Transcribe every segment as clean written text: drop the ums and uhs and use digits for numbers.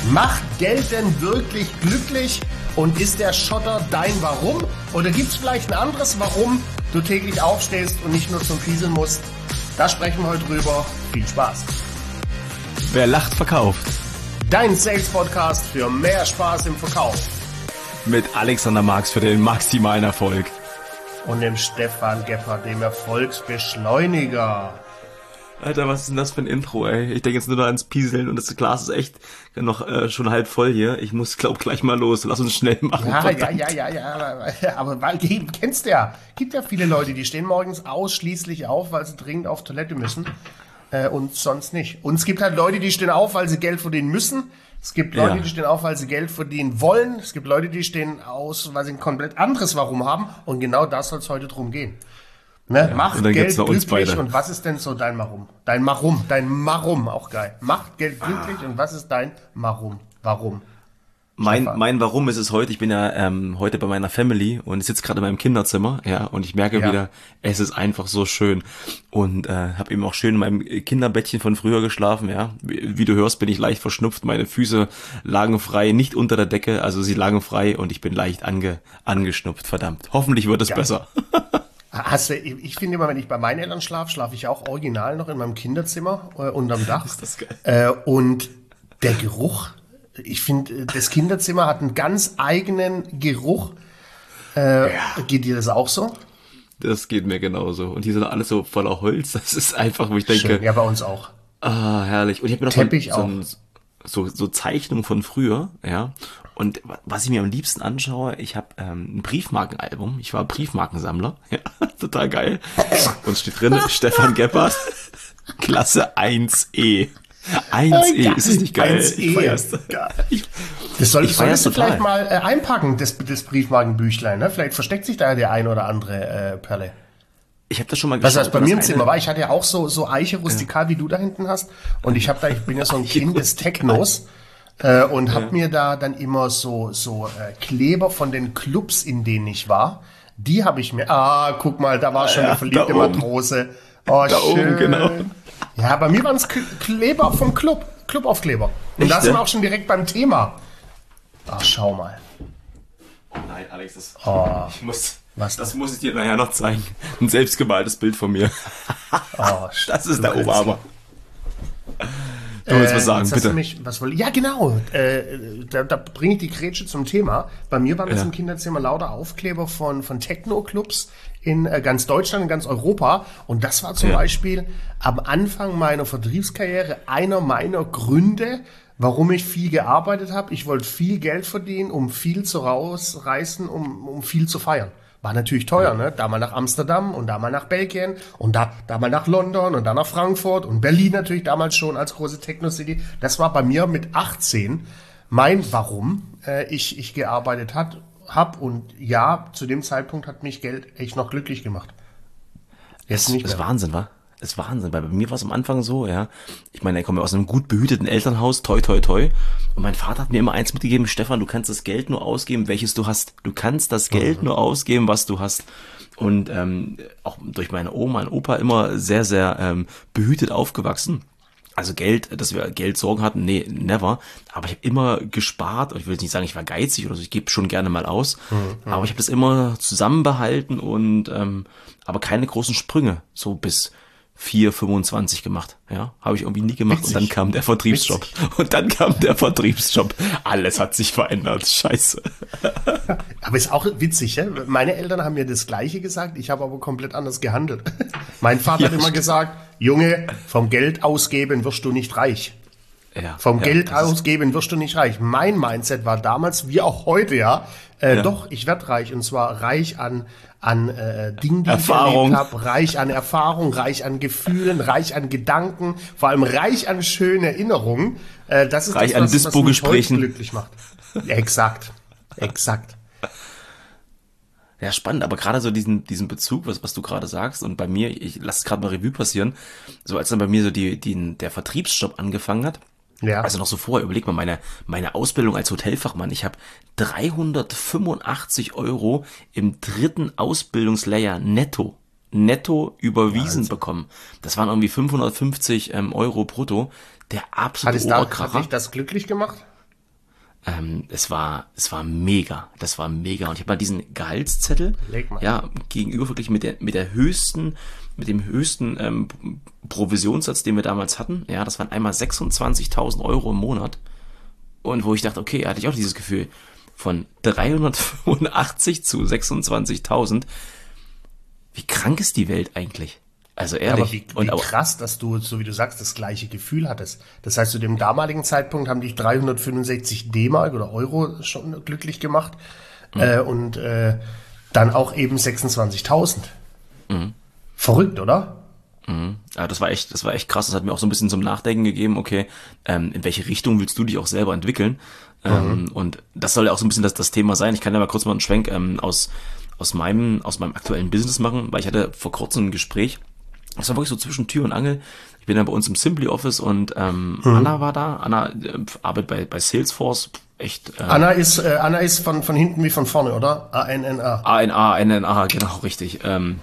Macht Geld denn wirklich glücklich? Und ist der Schotter dein Warum? Oder gibt es vielleicht ein anderes Warum du täglich aufstehst und nicht nur zum Pieseln musst? Da sprechen wir heute drüber. Viel Spaß. Wer lacht, verkauft. Dein Sales-Podcast für mehr Spaß im Verkauf. Mit Alexander Marx für den maximalen Erfolg. Und dem Stefan Gebhardt, dem Erfolgsbeschleuniger. Alter, was ist denn das für ein Intro, ey? Ich denke jetzt nur noch ans Pieseln und das Glas ist echt noch schon halb voll hier. Ich muss, glaub, gleich mal los. Lass uns schnell machen. Ja. Aber weil, kennst du ja, gibt ja viele Leute, die stehen morgens ausschließlich auf, weil sie dringend auf Toilette müssen und sonst nicht. Und es gibt halt Leute, die stehen auf, weil sie Geld verdienen müssen. Es gibt Leute, die stehen auf, weil sie Geld verdienen wollen. Es gibt Leute, die stehen aus, weil sie ein komplett anderes Warum haben. Und genau das soll es heute drum gehen. Ne? Ja, macht Geld glücklich und was ist denn so dein Warum? Dein Warum, auch geil. Macht Geld glücklich und was ist dein Warum? Mein Warum ist es heute, ich bin ja heute bei meiner Family und ich sitze gerade in meinem Kinderzimmer, ja, und ich merke wieder, es ist einfach so schön und habe eben auch schön in meinem Kinderbettchen von früher geschlafen, ja. Wie du hörst, bin ich leicht verschnupft, meine Füße lagen frei, nicht unter der Decke, also sie lagen frei und ich bin leicht angeschnupft, verdammt. Hoffentlich wird es besser. Ich finde immer, wenn ich bei meinen Eltern schlafe ich auch original noch in meinem Kinderzimmer unterm Dach. Ist das geil. Und der Geruch, ich finde, das Kinderzimmer hat einen ganz eigenen Geruch. Geht dir das auch so? Das geht mir genauso. Und die sind alles so voller Holz. Das ist einfach, wo ich denke. Schön. Ja, bei uns auch. Ah, herrlich. Und ich habe mir noch so Zeichnungen von früher, ja. Und was ich mir am liebsten anschaue, ich habe ein Briefmarkenalbum. Ich war Briefmarkensammler. Ja, total geil. Und steht drin, Stefan Gebhardt, Klasse 1E. 1E, ist das nicht geil? 1E. Das solltest du vielleicht mal einpacken, das Briefmarkenbüchlein. Ne? Vielleicht versteckt sich da der ein oder andere Perle. Ich habe das schon mal geschaut. Was bei mir im Zimmer war, ich hatte ja auch so Eiche rustikal, wie du da hinten hast. Und ich bin ja so ein Kind des Technos. Und hab mir da dann immer so Kleber von den Clubs, in denen ich war, die habe ich mir, guck mal, da war schon eine verliebte Matrose. Oh, da schön. Oben, genau. Ja, bei mir waren es Kleber vom Clubaufkleber. Und da sind wir auch schon direkt beim Thema. Ach, schau mal. Oh nein, Alex, das muss ich dir nachher noch zeigen. Ein selbstgemaltes Bild von mir. Das ist der Oberhammer. Du willst was sagen, bitte. Ja, genau. Da bringe ich die Grätsche zum Thema. Bei mir waren es im Kinderzimmer lauter Aufkleber von Techno-Clubs in ganz Deutschland, in ganz Europa. Und das war zum Beispiel am Anfang meiner Vertriebskarriere einer meiner Gründe, warum ich viel gearbeitet habe. Ich wollte viel Geld verdienen, um viel zu rausreißen, um viel zu feiern. War natürlich teuer, ne? Da mal nach Amsterdam und da mal nach Belgien und da mal nach London und dann nach Frankfurt und Berlin natürlich damals schon als große Techno-City. Das war bei mir mit 18 mein Warum ich gearbeitet habe. Und ja, zu dem Zeitpunkt hat mich Geld echt noch glücklich gemacht. Jetzt nicht mehr. Das ist Wahnsinn, wa? Das ist Wahnsinn, weil bei mir war es am Anfang so, ja. Ich meine, ich komme ja aus einem gut behüteten Elternhaus, toi, toi, toi. Und mein Vater hat mir immer eins mitgegeben, Stefan, du kannst das Geld nur ausgeben, welches du hast. Du kannst das Geld nur ausgeben, was du hast. Und auch durch meine Oma und Opa immer sehr, sehr behütet aufgewachsen. Also Geld, dass wir Geldsorgen hatten, nee, never. Aber ich habe immer gespart. Und ich will jetzt nicht sagen, ich war geizig oder so, ich gebe schon gerne mal aus. Aber ich habe das immer zusammenbehalten und aber keine großen Sprünge, so bis 4,25 gemacht, ja, habe ich irgendwie nie gemacht. Witzig. Und dann kam der Vertriebsjob. Alles hat sich verändert, scheiße. Aber ist auch witzig, ja? Meine Eltern haben mir das Gleiche gesagt, ich habe aber komplett anders gehandelt. Mein Vater hat immer gesagt, Junge, vom Geld ausgeben wirst du nicht reich. Vom Geld ausgeben wirst du nicht reich. Mein Mindset war damals, wie auch heute, doch, ich werde reich. Und zwar reich an Dingen, die Erfahrung. ich erlebt habe, reich an Erfahrung, reich an Gefühlen, reich an Gedanken, vor allem reich an schönen Erinnerungen. Das ist reich das, was mich heute glücklich macht. Exakt. Ja, spannend, aber gerade so diesen Bezug, was du gerade sagst, und bei mir, ich lasse es gerade mal Revue passieren, so als dann bei mir so der Vertriebsjob angefangen hat, also noch so vorher, überleg mal, meine Ausbildung als Hotelfachmann, ich habe 385 € im 3. Ausbildungslehrjahr netto überwiesen bekommen. Das waren irgendwie 550 € brutto, der absolute Oberkracher. Hat dich das glücklich gemacht? Es war mega. Das war mega. Und ich habe mal diesen Gehaltszettel, ja, gegenüber wirklich mit dem höchsten Provisionssatz, den wir damals hatten. Ja, das waren einmal 26.000 Euro im Monat. Und wo ich dachte, okay, hatte ich auch dieses Gefühl von 385 zu 26.000. Wie krank ist die Welt eigentlich? Also ehrlich. Aber wie krass, dass du, so wie du sagst, das gleiche Gefühl hattest. Das heißt, zu dem damaligen Zeitpunkt haben dich 365 D-Mark oder Euro schon glücklich gemacht. Und dann auch eben 26.000. Verrückt, oder? Ja, das war echt krass. Das hat mir auch so ein bisschen zum Nachdenken gegeben, okay, in welche Richtung willst du dich auch selber entwickeln? Und das soll ja auch so ein bisschen das Thema sein. Ich kann ja mal kurz mal einen Schwenk aus meinem aktuellen Business machen, weil ich hatte vor kurzem ein Gespräch. Das war wirklich so zwischen Tür und Angel. Ich bin ja bei uns im Simply Office und Anna war da. Anna arbeitet bei Salesforce. Echt. Anna ist von hinten wie von vorne, oder? A-N-N-A. A-N-A, genau, richtig.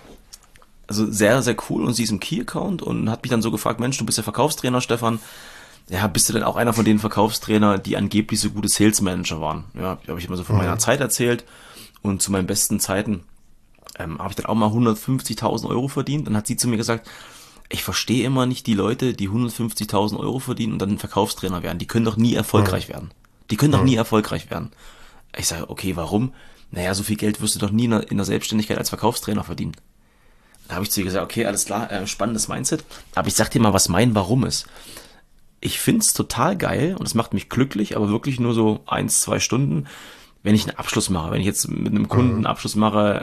Also sehr, sehr cool. Und sie ist im Key-Account und hat mich dann so gefragt, Mensch, du bist ja Verkaufstrainer, Stefan. Ja, bist du denn auch einer von den Verkaufstrainer, die angeblich so gute Sales Manager waren? Ja, habe ich immer so von meiner Zeit erzählt. Und zu meinen besten Zeiten habe ich dann auch mal 150.000 Euro verdient. Dann hat sie zu mir gesagt, ich verstehe immer nicht die Leute, die 150.000 Euro verdienen und dann Verkaufstrainer werden. Die können doch nie erfolgreich werden. Die können doch nie erfolgreich werden. Ich sage, okay, warum? Naja, so viel Geld wirst du doch nie in der Selbstständigkeit als Verkaufstrainer verdienen. Da habe ich zu ihr gesagt, okay, alles klar, spannendes Mindset. Aber ich sag dir mal, was mein Warum ist. Ich find's total geil und es macht mich glücklich, aber wirklich nur so 1-2 Stunden, wenn ich einen Abschluss mache. Wenn ich jetzt mit einem Kunden einen Abschluss mache,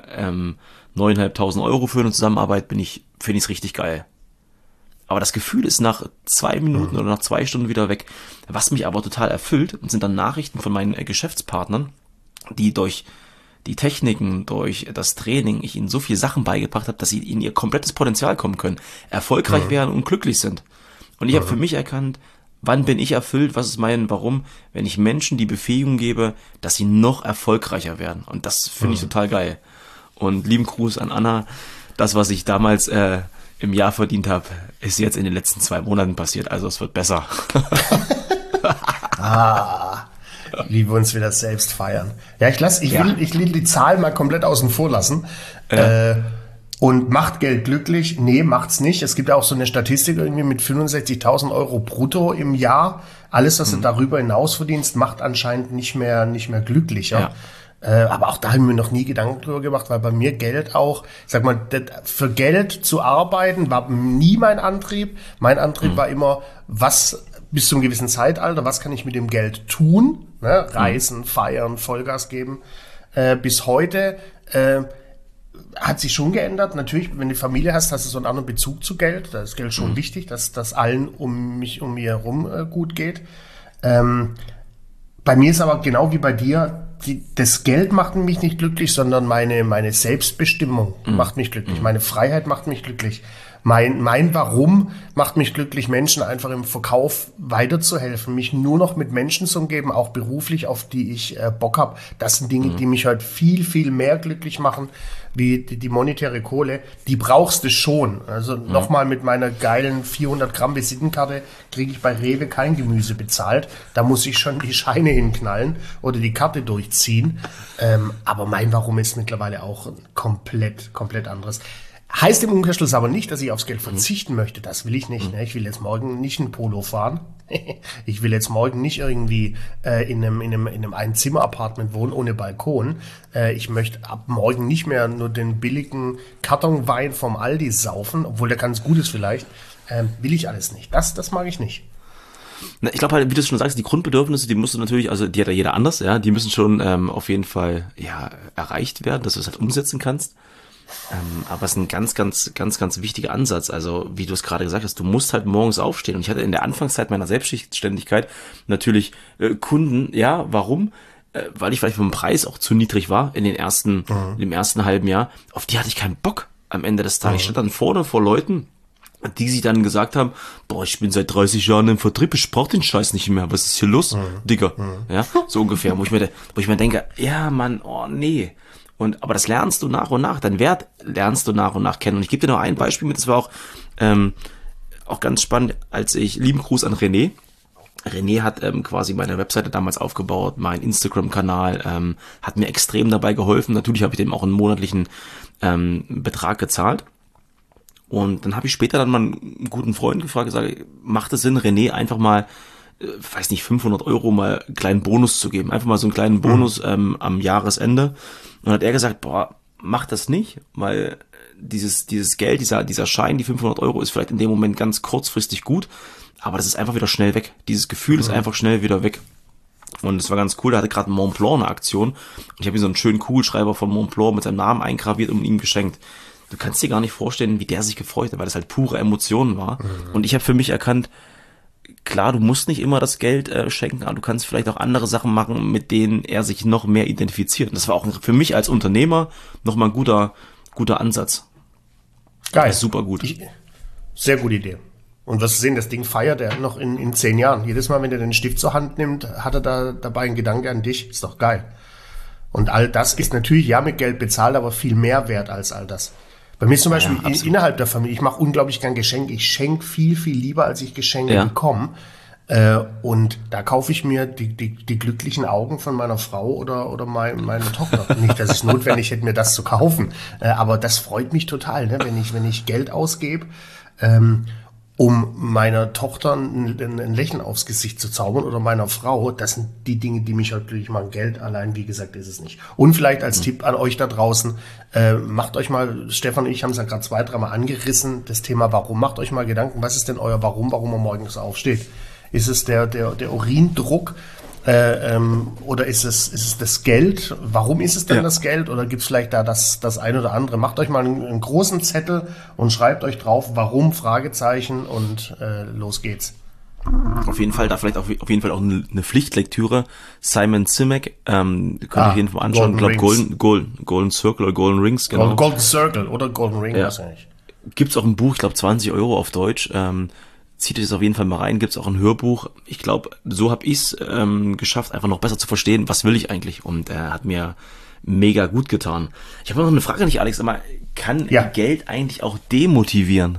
9.500 Euro für eine Zusammenarbeit, finde ich's richtig geil. Aber das Gefühl ist nach 2 Minuten oder nach 2 Stunden wieder weg. Was mich aber total erfüllt, sind dann Nachrichten von meinen Geschäftspartnern, die durch die Techniken, durch das Training, ich ihnen so viele Sachen beigebracht habe, dass sie in ihr komplettes Potenzial kommen können, erfolgreich werden und glücklich sind. Und ich habe für mich erkannt, wann bin ich erfüllt, was ist mein Warum, wenn ich Menschen die Befähigung gebe, dass sie noch erfolgreicher werden. Und das finde ich total geil. Und lieben Gruß an Anna, das, was ich damals im Jahr verdient habe, ist jetzt in den letzten 2 Monaten passiert. Also es wird besser. Wie wir uns wieder selbst feiern. Ja, ich will die Zahl mal komplett außen vor lassen. Und macht Geld glücklich? Nee, macht's nicht. Es gibt ja auch so eine Statistik irgendwie mit 65.000 Euro brutto im Jahr. Alles, was du darüber hinaus verdienst, macht anscheinend nicht mehr glücklicher. Ja. Aber auch da haben wir noch nie Gedanken drüber gemacht, weil bei mir Geld auch, sag mal, für Geld zu arbeiten war nie mein Antrieb. Mein Antrieb war immer, was bis zu einem gewissen Zeitalter, was kann ich mit dem Geld tun? Ne? Reisen, feiern, Vollgas geben. Bis heute hat sich schon geändert. Natürlich, wenn du Familie hast, hast du so einen anderen Bezug zu Geld. Da ist Geld schon wichtig, dass allen um mir herum gut geht. Bei mir ist aber genau wie bei dir, das Geld macht mich nicht glücklich, sondern meine Selbstbestimmung macht mich glücklich. Meine Freiheit macht mich glücklich. Mein Warum macht mich glücklich, Menschen einfach im Verkauf weiterzuhelfen, mich nur noch mit Menschen zu umgeben, auch beruflich, auf die ich Bock habe. Das sind Dinge, die mich halt viel, viel mehr glücklich machen, wie die monetäre Kohle. Die brauchst du schon. Also nochmal mit meiner geilen 400 Gramm Visitenkarte kriege ich bei Rewe kein Gemüse bezahlt. Da muss ich schon die Scheine hinknallen oder die Karte durchziehen. Aber mein Warum ist mittlerweile auch komplett anderes. Heißt im Umkehrschluss aber nicht, dass ich aufs Geld verzichten möchte. Das will ich nicht. Ne? Ich will jetzt morgen nicht ein Polo fahren. Ich will jetzt morgen nicht irgendwie in einem Einzimmer-Apartment wohnen ohne Balkon. Ich möchte ab morgen nicht mehr nur den billigen Kartonwein vom Aldi saufen, obwohl der ganz gut ist vielleicht. Will ich alles nicht. Das mag ich nicht. Na, ich glaube halt, wie du schon sagst, die Grundbedürfnisse, die musst du natürlich, also die hat ja jeder anders, ja, die müssen schon auf jeden Fall erreicht werden, dass du es halt umsetzen kannst. Aber es ist ein ganz wichtiger Ansatz. Also, wie du es gerade gesagt hast, du musst halt morgens aufstehen. Und ich hatte in der Anfangszeit meiner Selbstständigkeit natürlich Kunden, ja, warum? Weil ich vielleicht vom Preis auch zu niedrig war im ersten halben Jahr. Auf die hatte ich keinen Bock am Ende des Tages. Ich stand dann vorne vor Leuten, die sich dann gesagt haben, boah, ich bin seit 30 Jahren im Vertrieb, ich brauch den Scheiß nicht mehr. Was ist hier los, Digga? Ja, so ungefähr. Wo ich mir denke, ja, Mann, oh nee. Aber das lernst du nach und nach, deinen Wert lernst du nach und nach kennen. Und ich gebe dir noch ein Beispiel mit, das war auch ganz spannend, als ich, lieben Gruß an René, René hat quasi meine Webseite damals aufgebaut, mein Instagram-Kanal, hat mir extrem dabei geholfen. Natürlich habe ich dem auch einen monatlichen Betrag gezahlt. Und dann habe ich später dann mal einen guten Freund gefragt, gesagt, macht es Sinn, René einfach mal, weiß nicht, 500 € mal einen kleinen Bonus zu geben? Einfach mal so einen kleinen Bonus am Jahresende. Und dann hat er gesagt, boah, mach das nicht, weil dieses Geld, dieser Schein, die 500 € ist vielleicht in dem Moment ganz kurzfristig gut, aber das ist einfach wieder schnell weg. Dieses Gefühl ist einfach schnell wieder weg. Und es war ganz cool, da hatte gerade Mont Blanc eine Aktion und ich habe ihm so einen schönen Kugelschreiber von Mont Blanc mit seinem Namen eingraviert und ihm geschenkt. Du kannst dir gar nicht vorstellen, wie der sich gefreut hat, weil das halt pure Emotionen war. Und ich habe für mich erkannt, klar, du musst nicht immer das Geld schenken, aber du kannst vielleicht auch andere Sachen machen, mit denen er sich noch mehr identifiziert. Und das war auch für mich als Unternehmer nochmal ein guter Ansatz. Geil. Super gut. Sehr gute Idee. Und was sehen, das Ding feiert er noch in 10 Jahren. Jedes Mal, wenn er den Stift zur Hand nimmt, hat er da dabei einen Gedanke an dich. Ist doch geil. Und all das ist natürlich ja mit Geld bezahlt, aber viel mehr wert als all das. Bei mir zum Beispiel innerhalb der Familie, ich mache unglaublich gern Geschenke. Ich schenke viel, viel lieber, als ich Geschenke bekomme. Und da kaufe ich mir die glücklichen Augen von meiner Frau oder meiner Tochter. Nicht, dass es notwendig hätte, mir das zu kaufen. Aber das freut mich total, ne? Wenn ich Geld ausgebe, um meiner Tochter ein Lächeln aufs Gesicht zu zaubern oder meiner Frau. Das sind die Dinge, die mich halt glücklich machen. Geld allein, wie gesagt, ist es nicht. Und vielleicht als Tipp an euch da draußen, macht euch mal, Stefan und ich haben es ja gerade 2-3 Mal angerissen, das Thema Warum. Macht euch mal Gedanken, was ist denn euer Warum man morgens aufsteht? Ist es der Urindruck? Oder ist es das Geld? Warum ist es denn das Geld? Oder gibt es vielleicht da das ein oder andere? Macht euch mal einen großen Zettel und schreibt euch drauf, warum, Fragezeichen und los geht's. Auf jeden Fall, da vielleicht auf jeden Fall auch eine Pflichtlektüre. Simon Sinek, könnt ihr auf jeden Fall anschauen. Ich glaube Golden Circle oder Golden Rings, genau. Golden Circle oder Golden Ring, wahrscheinlich. Gibt's auch ein Buch, ich glaube 20 € auf Deutsch. Zieht euch das auf jeden Fall mal rein, gibt's auch ein Hörbuch. Ich glaube, so habe ich's geschafft, einfach noch besser zu verstehen, was will ich eigentlich. Und hat mir mega gut getan. Ich habe noch eine Frage an dich, Alex, aber kann Geld eigentlich auch demotivieren?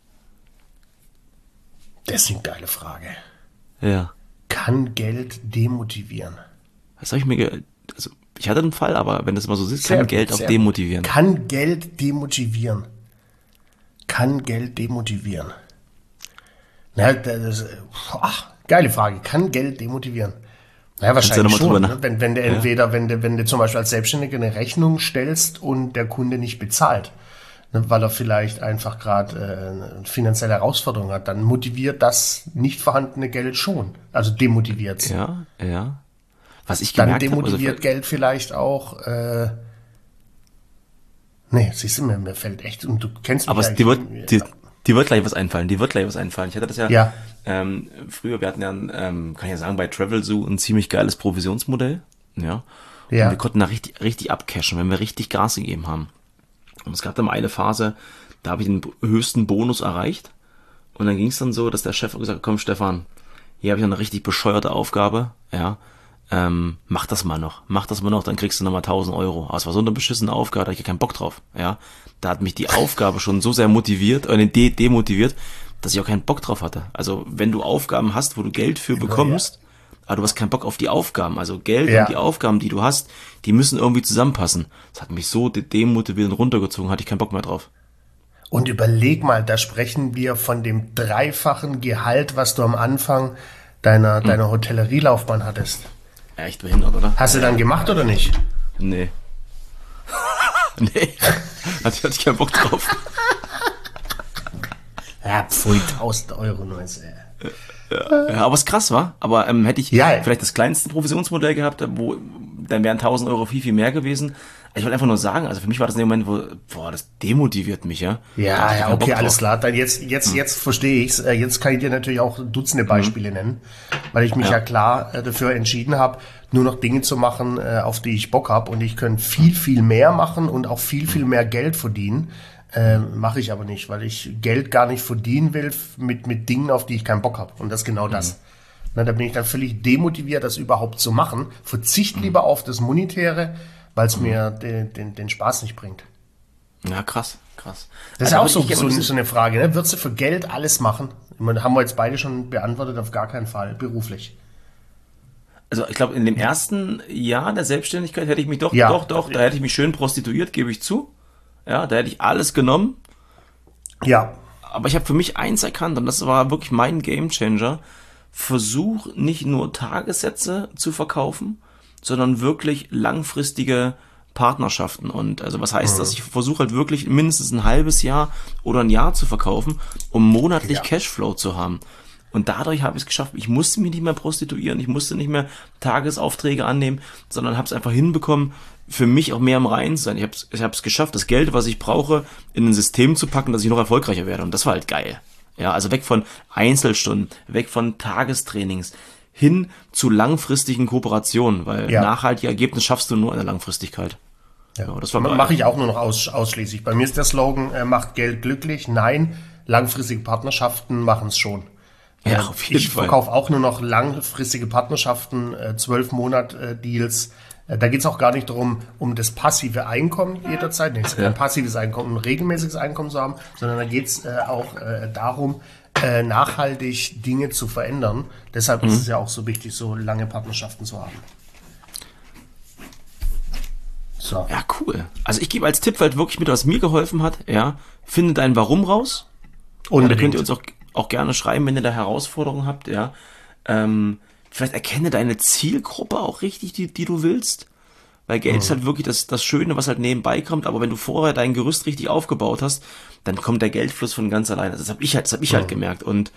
Das ist eine geile Frage. Ja. Kann Geld demotivieren? Das habe ich mir also ich hatte einen Fall, aber wenn das mal so ist, kann Geld auch demotivieren. Kann Geld demotivieren? Kann Geld demotivieren? Na, geile Frage. Kann Geld demotivieren? Naja, wahrscheinlich schon. Ne? Wenn du wenn du zum Beispiel als Selbstständiger eine Rechnung stellst und der Kunde nicht bezahlt, ne, weil er vielleicht einfach gerade eine finanzielle Herausforderung hat, dann motiviert das nicht vorhandene Geld schon. Also demotiviert es. Ja. Was ich gemerkt habe, dann demotiviert Geld vielleicht auch. Nee, siehst du, mir fällt echt, und du kennst mich. Aber dir wird gleich was einfallen. Ich hatte das ja früher, wir hatten ja, kann ich ja sagen, bei Travelzoo ein ziemlich geiles Provisionsmodell. Ja. Und wir konnten da richtig abcashen, wenn wir richtig Gas gegeben haben. Und es gab dann mal eine Phase, da habe ich den höchsten Bonus erreicht. Und dann ging es dann so, dass der Chef gesagt hat, komm Stefan, hier habe ich eine richtig bescheuerte Aufgabe. Ja. Mach das mal noch, dann kriegst du nochmal 1.000 €. Aber es war so eine beschissene Aufgabe, da hatte ich keinen Bock drauf, ja. Da hat mich die Aufgabe schon so sehr motiviert, demotiviert, dass ich auch keinen Bock drauf hatte. Also, wenn du Aufgaben hast, wo du Geld für bekommst, aber du hast keinen Bock auf die Aufgaben, also Geld und die Aufgaben, die du hast, die müssen irgendwie zusammenpassen. Das hat mich so demotiviert und runtergezogen, hatte ich keinen Bock mehr drauf. Und überleg mal, da sprechen wir von dem 3-fachen Gehalt, was du am Anfang deiner Hotellerielaufbahn hattest. Echt behindert, oder? Hast du dann gemacht oder nicht? Nee. Nee. Hatte ich keinen Bock drauf. Ja, pfui, 1.000 € nur. Ja, aber es krass war. Aber hätte ich vielleicht das kleinste Provisionsmodell gehabt, dann wären 1.000 € viel, viel mehr gewesen. Ich wollte einfach nur sagen, also für mich war das in dem Moment, das demotiviert mich, ja. Ja, okay, alles klar. Dann jetzt verstehe ich's. Jetzt kann ich dir natürlich auch Dutzende Beispiele nennen, weil ich mich ja klar dafür entschieden habe, nur noch Dinge zu machen, auf die ich Bock habe. Und ich könnte viel, viel mehr machen und auch viel, viel mehr Geld verdienen. Mache ich aber nicht, weil ich Geld gar nicht verdienen will mit Dingen, auf die ich keinen Bock habe. Und das ist genau das. Na, da bin ich dann völlig demotiviert, das überhaupt zu machen. Verzichte lieber auf das Monetäre, weil es mir den Spaß nicht bringt. Ja, krass. Das ist auch so eine Frage, ne? Würdest du für Geld alles machen? Ich meine, haben wir jetzt beide schon beantwortet, auf gar keinen Fall beruflich. Also ich glaube, in dem ersten Jahr der Selbstständigkeit hätte ich mich doch, da hätte ich mich schön prostituiert, gebe ich zu. Ja, da hätte ich alles genommen. Ja. Aber ich habe für mich eins erkannt, und das war wirklich mein Gamechanger: Versuch nicht nur Tagessätze zu verkaufen, sondern wirklich langfristige Partnerschaften. Und also was heißt das? Ich versuche halt wirklich mindestens ein halbes Jahr oder ein Jahr zu verkaufen, um monatlich Cashflow zu haben. Und dadurch habe ich es geschafft, ich musste mich nicht mehr prostituieren, ich musste nicht mehr Tagesaufträge annehmen, sondern habe es einfach hinbekommen, für mich auch mehr im Reinen zu sein. Ich habe es geschafft, das Geld, was ich brauche, in ein System zu packen, dass ich noch erfolgreicher werde. Und das war halt geil. Ja, also weg von Einzelstunden, weg von Tagestrainings, hin zu langfristigen Kooperationen, weil nachhaltige Ergebnisse schaffst du nur in der Langfristigkeit. Ja, das mache ich auch nur noch ausschließlich. Bei mir ist der Slogan, macht Geld glücklich. Nein, langfristige Partnerschaften machen es schon. Ja, auf jeden Fall. Ich verkaufe auch nur noch langfristige Partnerschaften, 12-Monat-Deals. Da geht es auch gar nicht darum, um das passive Einkommen jederzeit, nee, es ist kein passives Einkommen, ein regelmäßiges Einkommen zu haben, sondern da geht es auch darum, nachhaltig Dinge zu verändern. Deshalb ist es ja auch so wichtig, so lange Partnerschaften zu haben. So. Ja, cool. Also ich gebe als Tipp halt wirklich mit, was mir geholfen hat, finde dein Warum raus. Und da könnt ihr uns auch gerne schreiben, wenn ihr da Herausforderungen habt, vielleicht erkenne deine Zielgruppe auch richtig, die du willst. Weil Geld ist halt wirklich das Schöne, was halt nebenbei kommt. Aber wenn du vorher dein Gerüst richtig aufgebaut hast, dann kommt der Geldfluss von ganz alleine. Das habe ich halt gemerkt. Und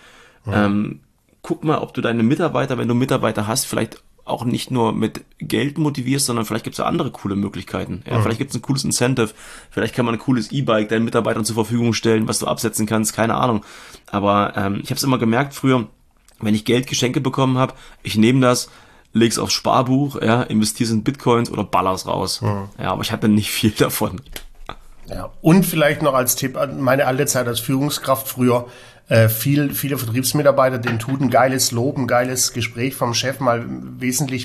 guck mal, ob du deine Mitarbeiter, wenn du Mitarbeiter hast, vielleicht auch nicht nur mit Geld motivierst, sondern vielleicht gibt es ja andere coole Möglichkeiten. Ja, vielleicht gibt es ein cooles Incentive, vielleicht kann man ein cooles E-Bike deinen Mitarbeitern zur Verfügung stellen, was du absetzen kannst, keine Ahnung. Aber ich habe es immer gemerkt früher, wenn ich Geschenke bekommen habe, ich nehme das, leg's aufs Sparbuch, investiere in Bitcoins oder baller's raus. Ja, aber ich hatte nicht viel davon. Ja, und vielleicht noch als Tipp, meine alte Zeit als Führungskraft früher, viele Vertriebsmitarbeiter, denen tut ein geiles Lob, ein geiles Gespräch vom Chef mal wesentlich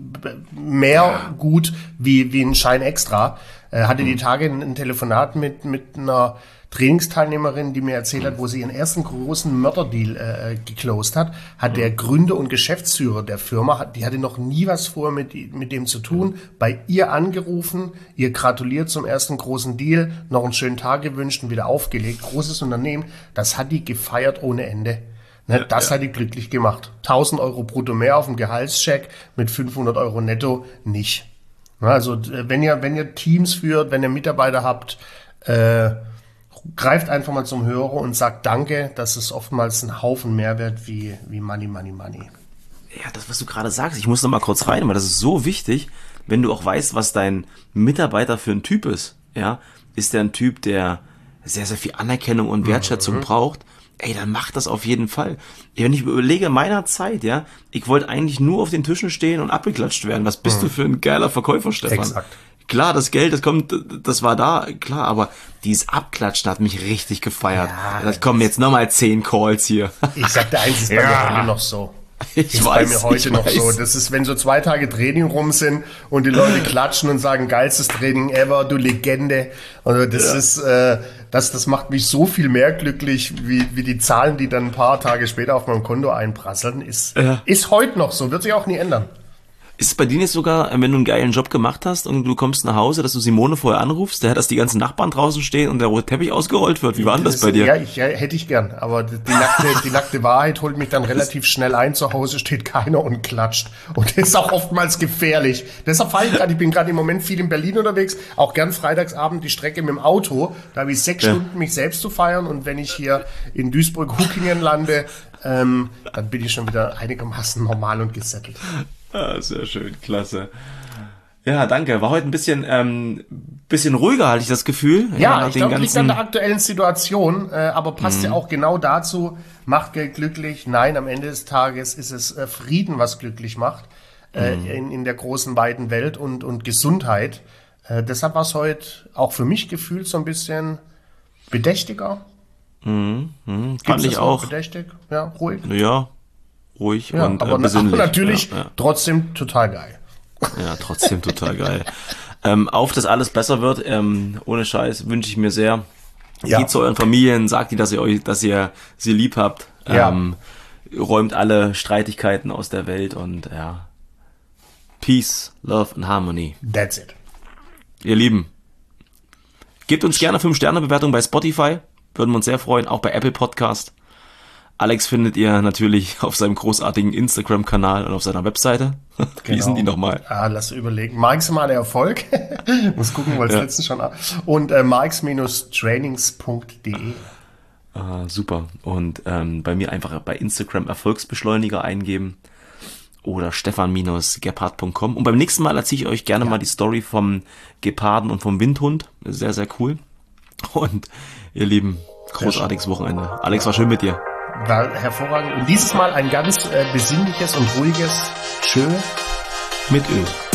mehr gut wie ein Schein extra. Hatte die Tage ein Telefonat mit einer Trainingsteilnehmerin, die mir erzählt hat, wo sie ihren ersten großen Mörderdeal geclosed hat der Gründer und Geschäftsführer der Firma, die hatte noch nie was vor mit dem zu tun, bei ihr angerufen, ihr gratuliert zum ersten großen Deal, noch einen schönen Tag gewünscht und wieder aufgelegt. Großes Unternehmen, das hat die gefeiert ohne Ende. Das hat die glücklich gemacht. 1.000 Euro brutto mehr auf dem Gehaltscheck, mit 500 Euro netto nicht. Also wenn ihr Teams führt, wenn ihr Mitarbeiter habt, greift einfach mal zum Hörer und sagt Danke. Das ist oftmals ein Haufen Mehrwert wie Money, Money, Money. Ja, das, was du gerade sagst, ich muss noch mal kurz rein, weil das ist so wichtig, wenn du auch weißt, was dein Mitarbeiter für ein Typ ist. Ja, ist der ein Typ, der sehr, sehr viel Anerkennung und Wertschätzung braucht? Dann mach das auf jeden Fall. Wenn ich überlege, meiner Zeit, ich wollte eigentlich nur auf den Tischen stehen und abgeklatscht werden. Was bist du für ein geiler Verkäufer, Stefan? Exakt. Klar, das Geld, das war da, klar, aber dieses Abklatschen hat mich richtig gefeiert. Ja, da kommen jetzt nochmal 10 Calls hier. Ich sagte eins, ist bei mir heute noch so. Ist bei mir heute noch so. Das ist, wenn so 2 Tage Training rum sind und die Leute klatschen und sagen, geilstes Training ever, du Legende. Also das ist, das macht mich so viel mehr glücklich, wie die Zahlen, die dann ein paar Tage später auf meinem Konto einprasseln. Ist heute noch so, wird sich auch nie ändern. Ist es bei dir nicht sogar, wenn du einen geilen Job gemacht hast und du kommst nach Hause, dass du Simone vorher anrufst, dass die ganzen Nachbarn draußen stehen und der rote Teppich ausgerollt wird? Wie war denn das bei dir? Ja, hätte ich gern. Aber die nackte Wahrheit holt mich dann relativ schnell ein. Zu Hause steht keiner und klatscht. Und das ist auch oftmals gefährlich. Deshalb fahre ich bin gerade im Moment viel in Berlin unterwegs. Auch gern freitagsabend die Strecke mit dem Auto. Da habe ich 6 Stunden, mich selbst zu feiern. Und wenn ich hier in Duisburg-Huckingen lande, dann bin ich schon wieder einigermaßen normal und gesettelt. Ah, sehr schön, klasse. Ja, danke. War heute ein bisschen ruhiger, hatte ich das Gefühl. Ja, ich glaube, liegt an der aktuellen Situation, aber passt ja auch genau dazu. Macht Geld glücklich? Nein, am Ende des Tages ist es Frieden, was glücklich macht in der großen, weiten Welt und Gesundheit. Deshalb war es heute auch für mich gefühlt so ein bisschen bedächtiger. Fand ich auch. Bedächtig? Ja, ruhig. Ja, ruhig und aber besinnlich. Aber natürlich trotzdem total geil. Ja, trotzdem total geil. Auf, dass alles besser wird, ohne Scheiß, wünsche ich mir sehr. Geht zu euren Familien, sagt ihnen, dass ihr sie lieb habt. Ja. Räumt alle Streitigkeiten aus der Welt und Peace, Love and Harmony. That's it. Ihr Lieben, gebt uns gerne 5-Sterne-Bewertung bei Spotify. Würden wir uns sehr freuen. Auch bei Apple Podcast. Alex findet ihr natürlich auf seinem großartigen Instagram-Kanal und auf seiner Webseite. Wie sind die nochmal? Lass überlegen. Maximale Erfolg. Muss gucken, weil es letztens schon... Und marx-trainings.de. Super. Und bei mir einfach bei Instagram Erfolgsbeschleuniger eingeben oder stefan-gebhardt.com. Und beim nächsten Mal erzähle ich euch gerne mal die Story vom Geparden und vom Windhund. Sehr, sehr cool. Und ihr Lieben, großartiges Wochenende. Alex, war schön mit dir. War hervorragend. Und dieses Mal ein ganz besinnliches und ruhiges Tschö mit Öl.